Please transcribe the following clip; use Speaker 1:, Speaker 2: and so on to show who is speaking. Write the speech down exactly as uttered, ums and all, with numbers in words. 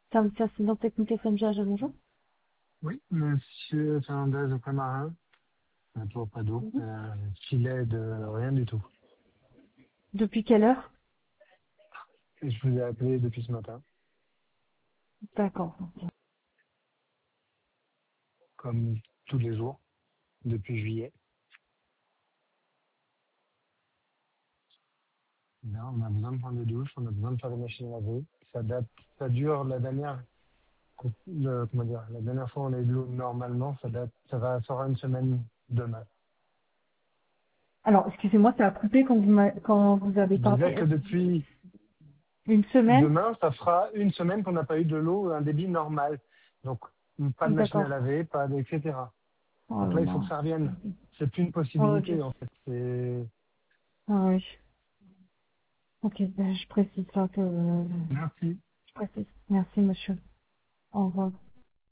Speaker 1: Service assistant technique F M G, bonjour.
Speaker 2: Oui, monsieur Fernandez au Marin, euh, toujours pas d'eau,
Speaker 1: Mhm.
Speaker 2: euh, filet de rien du tout.
Speaker 1: Depuis quelle heure?
Speaker 2: Et je vous ai appelé depuis ce matin,
Speaker 1: D'accord.
Speaker 2: comme tous les jours, depuis juillet. Là, on a besoin de prendre des douches, on a besoin de faire des machines à laver. Ça date, ça dure la dernière, le- comment dire, la dernière fois on a eu de l'eau normalement, ça date, ça va sera une semaine demain.
Speaker 1: Alors, excusez-moi, ça a coupé quand vous, m'a- quand vous avez
Speaker 2: Je disais
Speaker 1: parlé.
Speaker 2: que depuis
Speaker 1: Une semaine?
Speaker 2: demain, ça fera une semaine qu'on n'a pas eu de l'eau, un débit normal. Donc, pas de machine à
Speaker 1: D'accord.
Speaker 2: laver, pas de, et cetera.
Speaker 1: Oh
Speaker 2: Donc
Speaker 1: là
Speaker 2: là, il faut
Speaker 1: là.
Speaker 2: que ça revienne. C'est plus une
Speaker 1: Oh Dieu.
Speaker 2: possibilité, en fait. C'est...
Speaker 1: Ah oui. Ok, ben, je précise ça que...
Speaker 2: Merci.
Speaker 1: Je précise. Merci, monsieur. Au revoir.